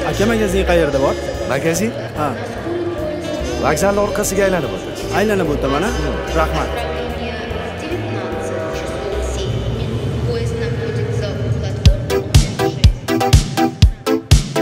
Aka, magazin qayerda bor? Magazin? Ha, Vokzalning orqasiga aylanib o'tasiz. aylanib o'taman, ha? Rahmat. Поезд находится у платформы 6.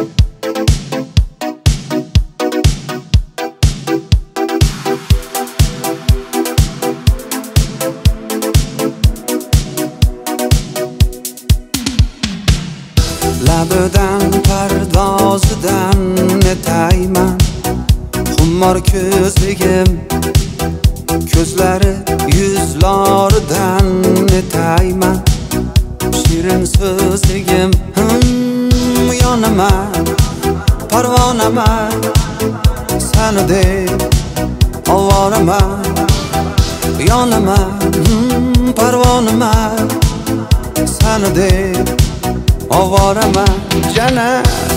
Labidan pardozidan netayman Xummor ko'zligim ko'zlari yuzlaridan netayman Shirin so'zligim yonaman parvonaman Seni deb ovoraman yonaman parvonaman Seni deb ovoraman jana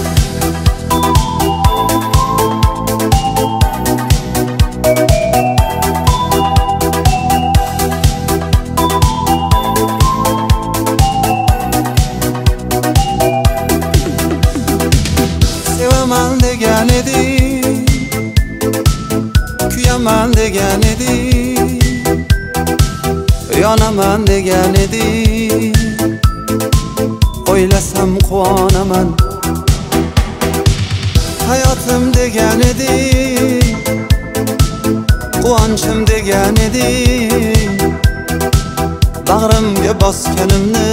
sevaman degan eding kuyaman degan eding yonaman degan eding O'ylasam quvonaman hayotim degan eding quvonchim degan eding bag'rimga bosganimni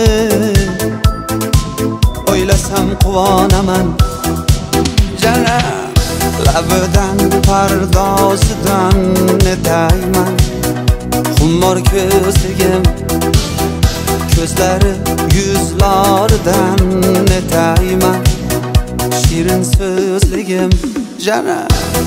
o'ylasam quvonaman jana labidan pardozidan netayman xummor ko'zligim ko'zlari yuzlaridan netayman shirin so'zligim jana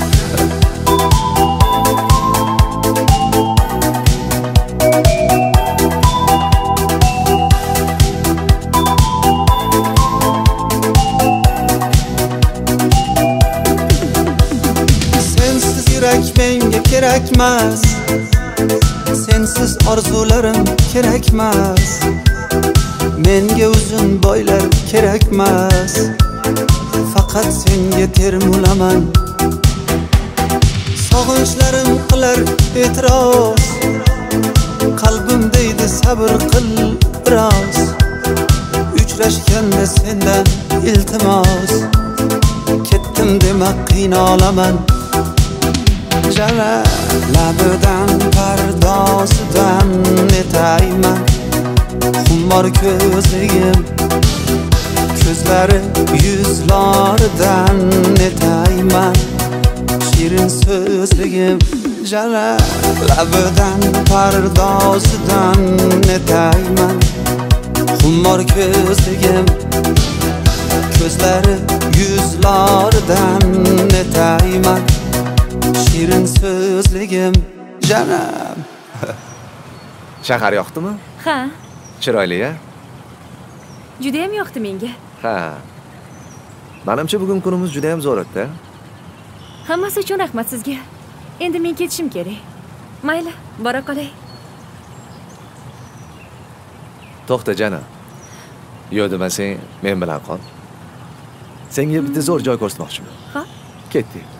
sensiz yurak menga kerakmas sensiz orzularim kerakmas menga uzun boylar kerakmas faqat senga termulaman sog'inchlarim qilar e'tiroz qalbim deydi sabr qil biroz uchrashganda sendan iltimos ketdim dema qiynalaman jala labidan pardozidan netayman xummor ko'zligim ko'zlari yuzlaridan netayman shirin so'zligim jala labidan pardozidan netayman xummor ko'zligim ko'zlari yuzlaridan netayman shirin so'zligim janam Shahar yoqdimi? Ha, Chiroyli-ya? juda ham yoqdi menga. Ha. Menimcha bugun kunimiz juda ham zo'r o'tdi. Hammasi uchun rahmat sizga. Endi men ketishim kerak. Mayli, bora qolay. To'xta jana. Yo'q demasang, men bilan qol. Senga bitta zo'r joy ko'rsatmoqchiman. Ha? Ketdik.